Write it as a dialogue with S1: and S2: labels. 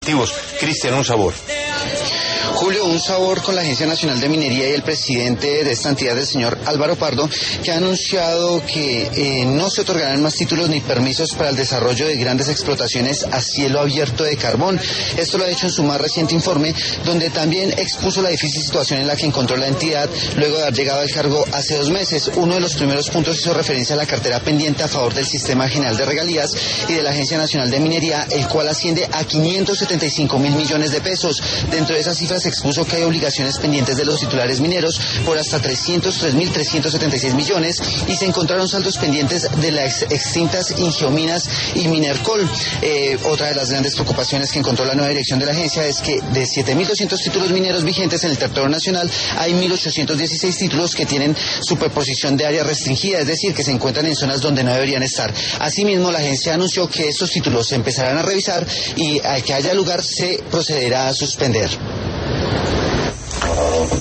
S1: activos. Cristian, un sabor.
S2: Julio, un sabor con la Agencia Nacional de Minería y el presidente de esta entidad, el señor Álvaro Pardo, que ha anunciado que no se otorgarán más títulos ni permisos para el desarrollo de grandes explotaciones a cielo abierto de carbón. Esto lo ha hecho en su más reciente informe, donde también expuso la difícil situación en la que encontró la entidad luego de haber llegado al cargo hace 2 meses. Uno de los primeros puntos hizo referencia a la cartera pendiente a favor del Sistema General de Regalías y de la Agencia Nacional de Minería, el cual asciende a 575.000 millones de pesos. Dentro de esas cifras se expuso que hay obligaciones pendientes de los titulares mineros por hasta 303.376 millones y se encontraron saldos pendientes de las extintas Ingiominas y Minercol. Otra de las grandes preocupaciones que encontró la nueva dirección de la agencia es que de 7.200 títulos mineros vigentes en el territorio nacional, hay 1.816 títulos que tienen superposición de área restringida, es decir, que se encuentran en zonas donde no deberían estar. Asimismo, la agencia anunció que estos títulos se empezarán a revisar y al que haya lugar se procederá a suspender.